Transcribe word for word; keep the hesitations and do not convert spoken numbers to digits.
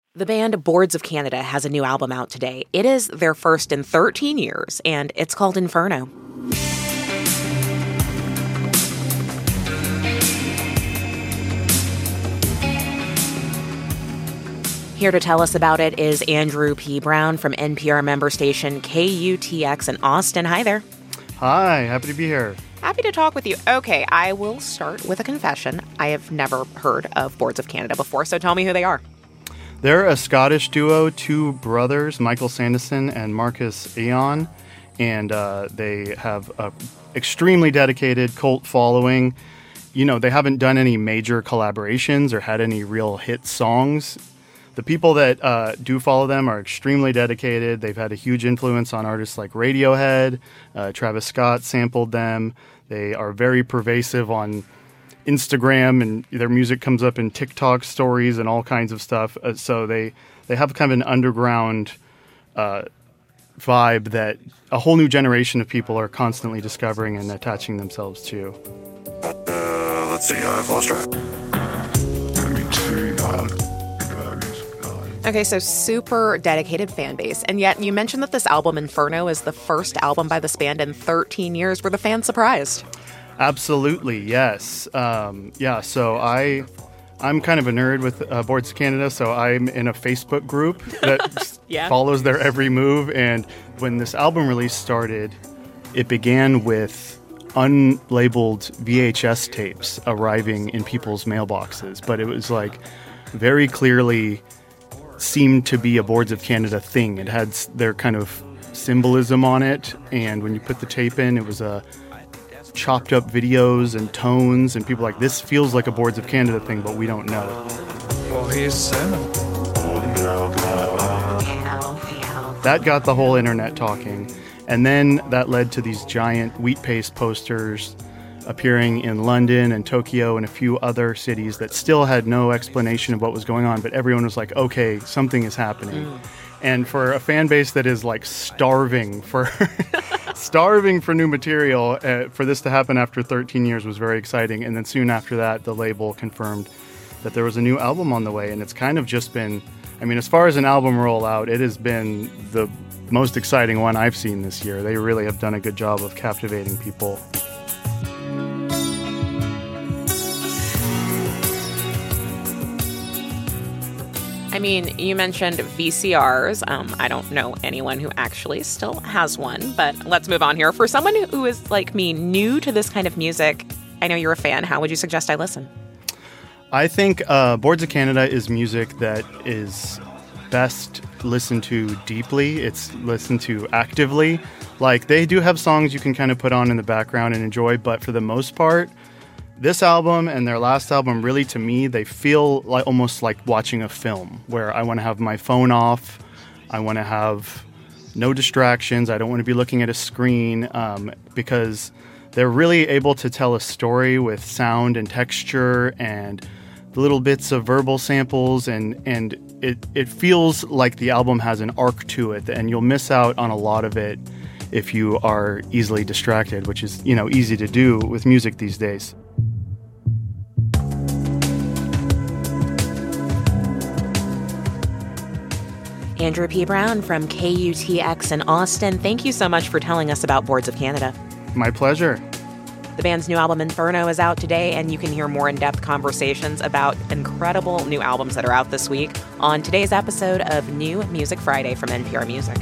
The band Boards of Canada has a new album out today. It is their first in thirteen years, and it's called Inferno. Here to tell us about it is Andrew P. Brown from N P R member station K U T X in Austin. Hi there. Hi, happy to be here. Happy to talk with you. Okay, I will start with a confession. I have never heard of Boards of Canada before, so tell me who they are. They're a Scottish duo, two brothers, Michael Sanderson and Marcus Aon, and uh, they have an extremely dedicated cult following. You know, they haven't done any major collaborations or had any real hit songs. The people that uh, do follow them are extremely dedicated. They've had a huge influence on artists like Radiohead. Uh, Travis Scott sampled them. They are very pervasive on Instagram, and their music comes up in TikTok stories and all kinds of stuff. Uh, so they, they have kind of an underground uh, vibe that a whole new generation of people are constantly discovering and attaching themselves to. Uh, let's see, I've lost track. Let me see. Uh, Okay, so super dedicated fan base. And yet you mentioned that this album, Inferno, is the first album by this band in thirteen years. Were the fans surprised? Absolutely, yes. Um, yeah, so I, I'm kind of a nerd with uh, Boards of Canada, so I'm in a Facebook group that yeah. follows their every move. And when this album release started, it began with unlabeled V H S tapes arriving in people's mailboxes. But it was like very clearly seemed to be a Boards of Canada thing. It had their kind of symbolism on it, and when you put the tape in, it was a chopped up videos and tones, and people were like, this feels like a Boards of Canada thing, but we don't know it. Well, he's Santa. That got the whole internet talking, and then that led to these giant wheat paste posters appearing in London and Tokyo and a few other cities that still had no explanation of what was going on, but everyone was like, okay, something is happening. Mm. And for a fan base that is like starving for starving for new material, uh, for this to happen after thirteen years was very exciting. And then soon after that, the label confirmed that there was a new album on the way, and it's kind of just been, I mean, as far as an album rollout, it has been the most exciting one I've seen this year. They really have done a good job of captivating people. I mean, you mentioned V C Rs. Um, I don't know anyone who actually still has one, but let's move on here. For someone who is, like me, new to this kind of music, I know you're a fan. How would you suggest I listen? I think uh, Boards of Canada is music that is best listened to deeply. It's listened to actively. Like, they do have songs you can kind of put on in the background and enjoy, but for the most part, this album and their last album, really, to me, they feel like almost like watching a film where I want to have my phone off. I want to have no distractions. I don't want to be looking at a screen um, because they're really able to tell a story with sound and texture and little bits of verbal samples. And, and it, it feels like the album has an arc to it, and you'll miss out on a lot of it if you are easily distracted, which is, you know, easy to do with music these days. Andrew P. Brown from K U T X in Austin, thank you so much for telling us about Boards of Canada. My pleasure. The band's new album, Inferno, is out today, and you can hear more in-depth conversations about incredible new albums that are out this week on today's episode of New Music Friday from N P R Music.